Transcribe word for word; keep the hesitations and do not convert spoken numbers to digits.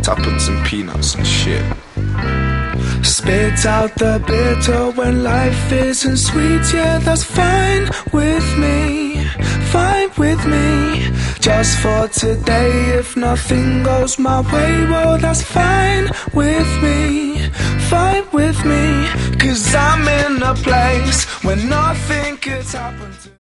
tuppence and peanuts and shit. Spit out the bitter when life isn't sweet. Yeah, that's fine with me, fine with me. Just for today, if nothing goes my way, well, that's fine with me, fine with me. Cause I'm in a place where nothing could happen to